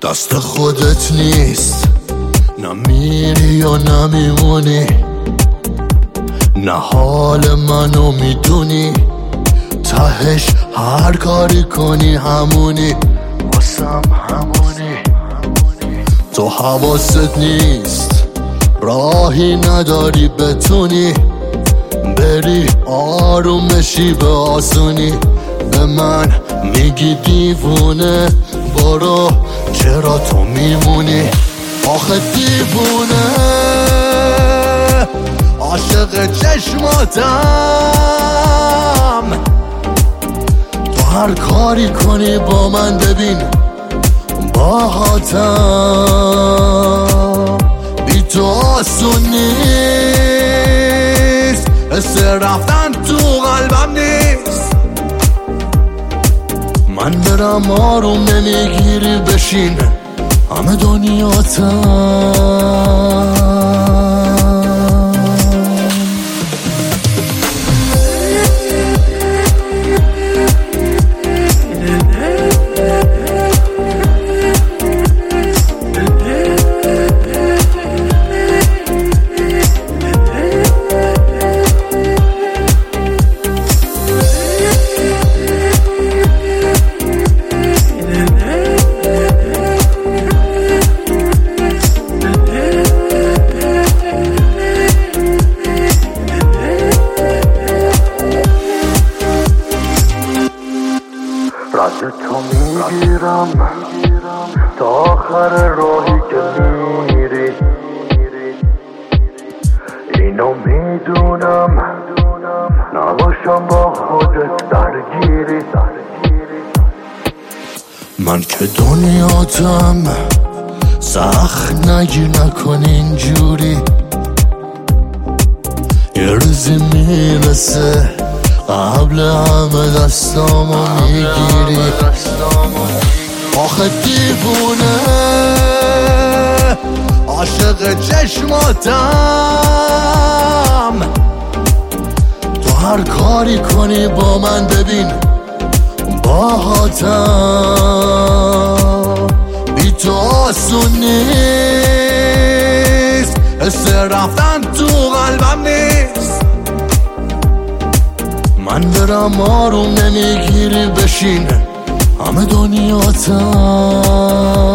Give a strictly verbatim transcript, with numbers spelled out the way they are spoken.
دست خودت نیست، نه میری یا نمیمونی، نه حال منو میدونی، تهش هر کاری کنی همونی، واسم همونی. تو حواست نیست، راهی نداری بتونی بری آرومشی به آسونی. به من میگی دیوونه، برو چرا تو میمونی؟ آخه دیوونه عاشق چشماتم، تو هر کاری کنی با من ببین باهاتم. بی تو آسون نیست، حس رفتن تو قلبم نیست. من برم آروم نمیگیری بشین همه دنیاتم. رد تو میگیرم تا آخر راهی که میری، اینو میدونم نباشم با خودت درگیری. من که دنیاتم سخت نگیر نکن اینجوری، یه روزی میرسه قبل همه دستامو میگیری. آخه دیوونه عاشق چشماتم، تو هر کاری کنی با من ببین باهاتم. بی تو آسون نیست، حس رفتن تو قلبم نیست. من برم آروم نمیگیری بشین همه دنیاتم.